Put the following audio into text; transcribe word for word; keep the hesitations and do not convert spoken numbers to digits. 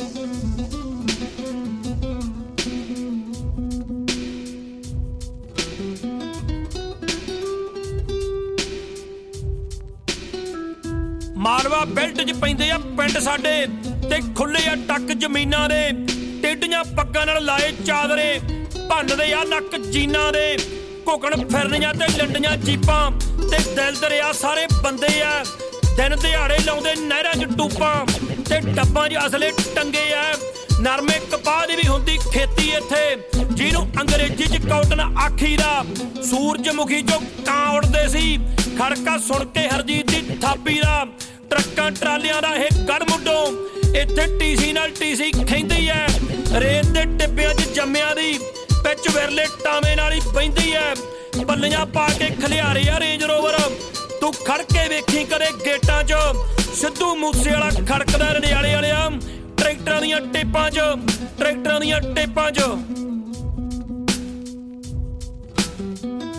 Malwa belt 'ਚ ਪੈਂਦੇ ਆ ਪਿੰਡ ਸਾਡੇ ਤੇ ਖੁੱਲੇ ਆ ਟੱਕ ਜ਼ਮੀਨਾਂ ਦੇ ਟੇਢੀਆਂ ਪੱਗਾਂ ਨਾਲ ਲਾਏ ਚਾਦਰੇ ਭੰਨਦੇ ਆ ਨੱਕ ਜੀਨਾਂ ਦੇ ਘੁਕਣ ਫਿਰਨੀਆਂ ਤੇ ਲੰਡੀਆਂ ਜੀਪਾਂ ਤੇ ਦਿਲ ਦਰਿਆ ਸਾਰੇ ਬੰਦੇ ਆ ਦਿਨ ਦਿਹਾੜੇ ਲਾਉਂਦੇ ਨਹਿਰਾਂ 'ਚ ਟੂਪਾਂ ਤੇ ਡੱਬਾਂ 'ਚ ਅਸਲੇ ਟੰਗੇ ਆ ਨਰਮੇ ਕਪਾਹ ਦੀ ਵੀ ਹੁੰਦੀ ਖੇਤੀ ਇੱਥੇ ਜਿਹਨੂੰ ਅੰਗਰੇਜ਼ੀ 'ਚ ਕਾਟਨ ਆਖੀਦਾ ਸੂਰਜਮੁਖੀ 'ਚੋਂ ਕਾਂ ਉੱਡਦੇ ਸੀ ਖੜਕਾ ਸੁਣ ਕੇ ਹਰਜੀਤ ਦੀ ਥਾਪੀ ਦਾ ਟਰੱਕਾਂ ਟਰਾਲਿਆਂ ਦਾ ਇਹ ਗੜ ਮੁੱਢੋਂ ਇੱਥੇ ਟੀਸੀ ਨਾਲ ਟੀਸੀ ਖੈਂਦੀ ਐ ਰੇਤ ਦੇ ਟਿੱਬਿਆਂ 'ਚ ਜੰਮਿਆਂ ਦੀ ਪਿੱਚ ਵਿਰਲੇ ਟਾਵੇਂ ਨਾਲ ਹੀ ਬਹਿੰਦੀ ਐ ਬੱਲੀਆਂ ਪਾ ਕੇ ਖਲਿਆਰੇ ਆ ਰੇਂਜ ਰੋਵਰ ਤੂੰ ਖੜ ਕੇ ਵੇਖੀ ਕਦੇ ਗੇਟਾਂ 'ਚ ਸਿੱਧੂ ਮੂਸੇ ਵਾਲਾ ਖੜਕਦਾ ਰਣਿਆਲੇ ਵਾਲਿਆ ਟਰੈਕਟਰਾਂ ਦੀਆਂ ਟੇਪਾਂ 'ਚ ਟਰੈਕਟਰਾਂ ਦੀਆਂ ਟੇਪਾਂ 'ਚ